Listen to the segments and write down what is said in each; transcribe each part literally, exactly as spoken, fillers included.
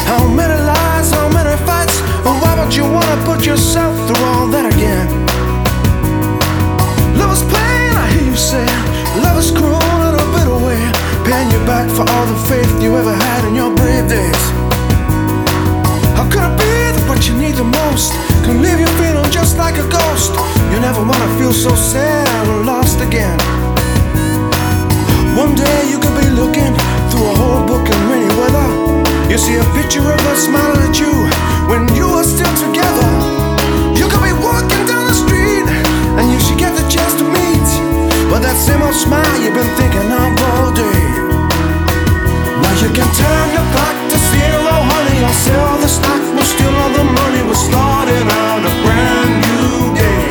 How many lies, how many fights, and why would you wanna put yourself through all that again? Love is pain, I hear you say. Love is cruel in a bitter way, paying you back for all the faith you ever had in your brave days. How could it be that what you need the most can leave you feeling just like a ghost? You never wanna feel so sad or lost again. One day you could be looking through a whole book in rainy weather. You see a picture of her smiling at you when you were still together. You could be walking down the street and you should get the chance to meet, but that same old smile you've been thinking of all day. Now you can turn your back to zero, honey, or sell the stock, we'll steal all the money, we're starting out a brand new day.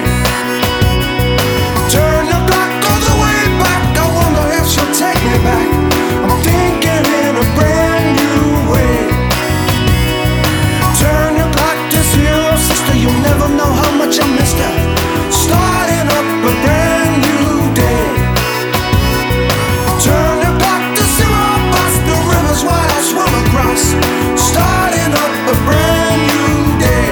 Turn your clock all the way back, I wonder if she'll take me back. I'm thinking in a brand new way. Turn your clock to zero, sister, you'll never know how much I missed her. Starting up a brand new day. Turn your clock to zero, past the rivers wide I swim across. Starting up a brand new day.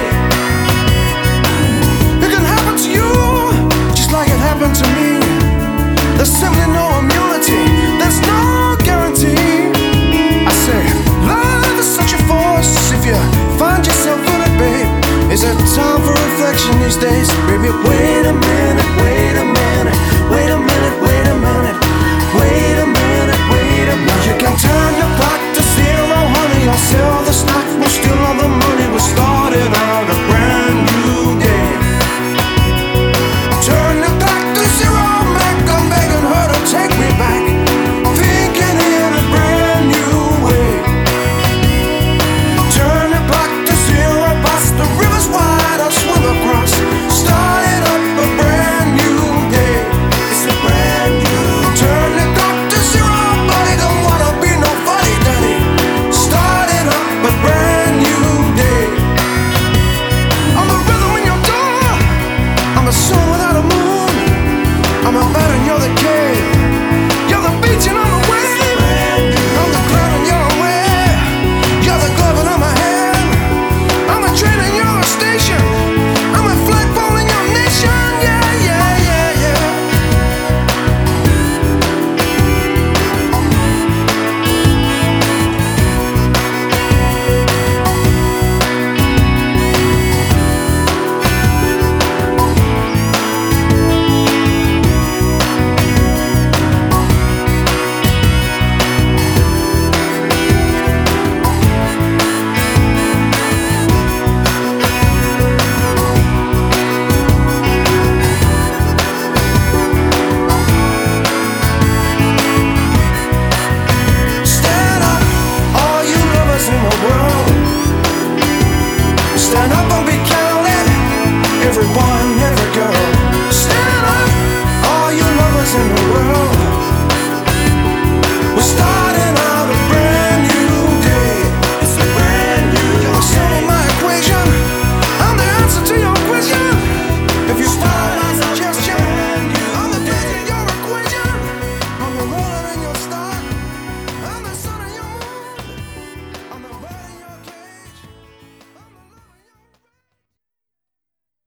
It can happen to you, just like it happened to me. There's simply no immunity, there's no guarantee. I say, love is such a force, if you find yourself in it, babe. Is it time for reflection these days? Baby,